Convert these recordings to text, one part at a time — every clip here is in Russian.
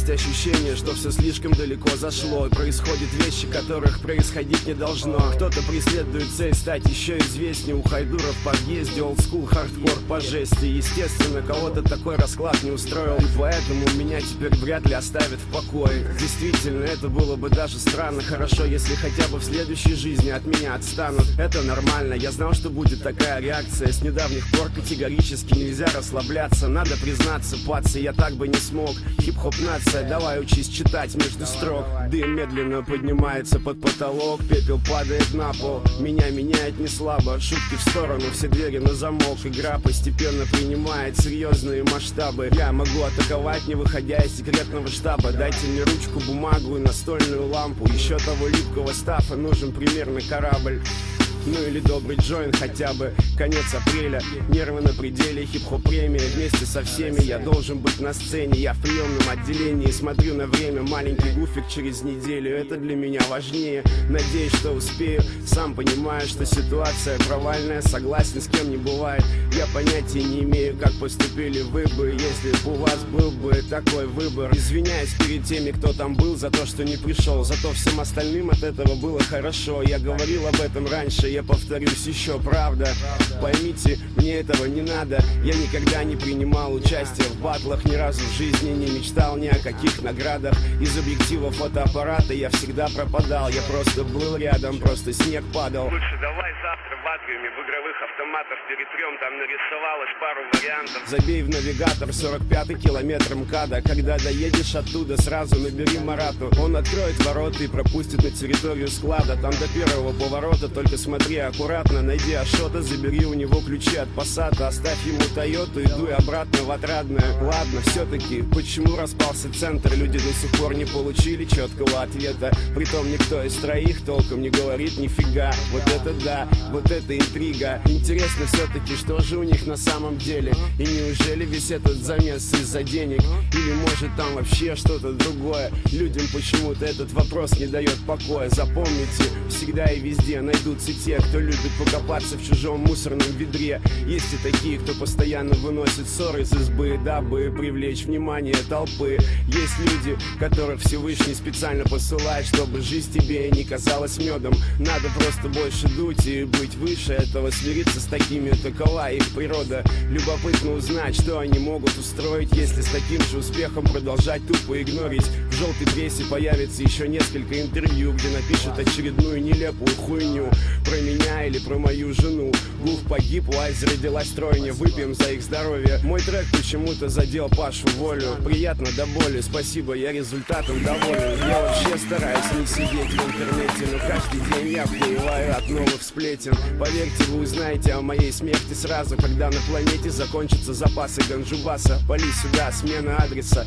есть ощущение, что все слишком далеко зашло. Происходят вещи, которых происходить не должно. Кто-то преследует цель стать еще известнее. У Хайдура в подъезде олдскул, хардкор по жести. Естественно, кого-то такой расклад не устроил, и поэтому меня теперь вряд ли оставят в покое. Действительно, это было бы даже странно. Хорошо, если хотя бы в следующей жизни от меня отстанут. Это нормально, я знал, что будет такая реакция. С недавних пор категорически нельзя расслабляться. Надо признаться, пацы, я так бы не смог. Хип-хоп нация, давай учись читать между строк. Дым медленно поднимается под потолок, пепел падает на пол. Меня меняет не слабо, шутки в сторону, все двери на замок. Игра постепенно принимает серьезные масштабы. Я могу атаковать, не выходя из секретного штаба. Дайте мне ручку, бумагу и настольную лампу. Еще того липкого стафа нужен примерно корабль. Ну или добрый джойн хотя бы. Конец апреля, нервы на пределе. Хип-хоп премия, вместе со всеми я должен быть на сцене. Я в приемном отделении, смотрю на время. Маленький гуфик через неделю, это для меня важнее. Надеюсь, что успею, сам понимаю, что ситуация провальная. Согласен, с кем не бывает. Я понятия не имею, как поступили вы бы, если бы у вас был бы такой выбор. Извиняюсь перед теми, кто там был, за то, что не пришел. Зато всем остальным от этого было хорошо. Я говорил об этом раньше, я повторюсь еще, правда. Поймите, мне этого не надо. Я никогда не принимал участие в батлах, ни разу в жизни не мечтал ни о каких наградах. Из объектива фотоаппарата я всегда пропадал. Я просто был рядом, просто снег падал. Лучше давай завтра в атриуме в игровых автоматах перетрем, там нарисовалось пару вариантов. Забей в навигатор 45-й километр МКАДа. Когда доедешь оттуда, сразу набери Марату. Он откроет ворота и пропустит на территорию склада. Там до первого поворота только смотри аккуратно. Найди Ашота, забери у него ключи от Пассата. Оставь ему Тойоту и дуй обратно в Отрадное. Ладно, все-таки, почему распался центр? Люди до сих пор не получили четкого ответа. Притом никто из троих толком не говорит нифига. Вот это да, вот это интрига. Интересно все-таки, что же у них на самом деле? И неужели весь этот замес из-за денег? Или может там вообще что-то другое? Людям почему-то этот вопрос не дает покоя. Запомните, всегда и везде найдутся те, кто любит покопаться в чужом мусорном ведре. Есть и такие, кто постоянно выносит ссоры из избы, дабы привлечь внимание толпы. Есть люди, которых Всевышний специально посылает, чтобы жизнь тебе не казалась медом. Надо просто больше дуть и быть выше этого, смириться с такими, такова их природа. Любопытно узнать, что они могут устроить, если с таким же успехом продолжать тупо игнорить. В желтой прессе появится еще несколько интервью, где напишут очередную нелепую хуйню про меня или про мою жену. Гуф погиб, Уайз родилась тройня, выпьем за их здоровье. Мой трек почему-то задел Пашу Волю. Приятно до боли, спасибо, я результатом доволен. Я вообще стараюсь не сидеть в интернете, но каждый день я вплываю от новых сплетен. Поверьте, вы узнаете о моей смерти сразу, когда на планете закончатся запасы ганджубаса. Пали сюда, смена адреса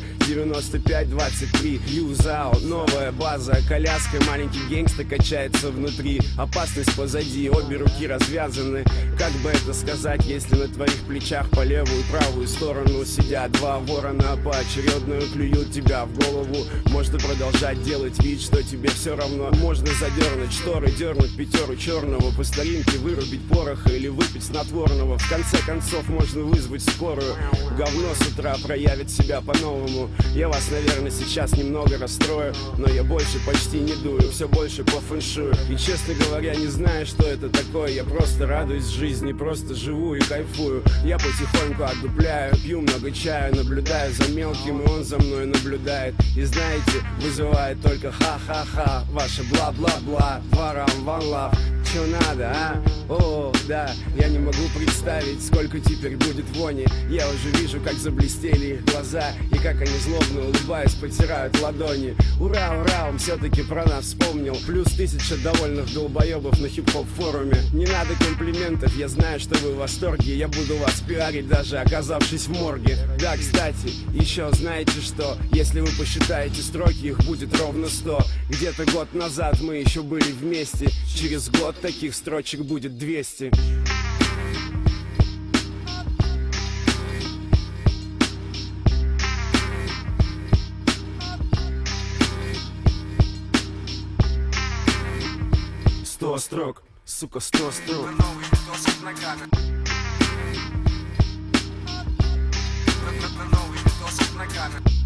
9523 Юзао, новая база. Коляска, маленький гангста качается внутри. Опасность позади, обе руки развязаны. Как бы это сказать, если на твоих плечах по левую и правую сторону сидят два ворона, поочередно клюют тебя в голову. Можно продолжать делать вид, что тебе все равно. Можно задернуть шторы, дернуть пятеру черного, по старинке вырубить пороха или выпить снотворного. В конце концов можно вызвать скорую. Говно с утра проявит себя по-новому. Я вас, наверное, сейчас немного расстрою, но я больше почти не дую, все больше по фэншую. И, честно говоря, не знаю, что это такое. Я просто радуюсь жизни, просто живу и кайфую. Я потихоньку отдупляю, пью много чая, наблюдаю за мелким, и он за мной наблюдает. И знаете, вызывает только ха-ха-ха. Ваше бла-бла-бла, варам, ван лав. Чё надо, а? О, да, я не могу представить, сколько теперь будет вони. Я уже вижу, как заблестели их глаза, и как они злобно улыбаясь потирают ладони. Ура, ура, он все-таки про нас вспомнил. Плюс 1000 довольных долбоебов на хип-хоп форуме. Не надо комплиментов, я знаю, что вы в восторге. Я буду вас пиарить, даже оказавшись в морге. Да, кстати, еще знаете что? Если вы посчитаете строки, их будет ровно 100. Где-то год назад мы еще были вместе. Через год таких строчек будет 200. Сто строк, сука, 100 строк. Новый видос от Нагана. Новый видос от Нагана.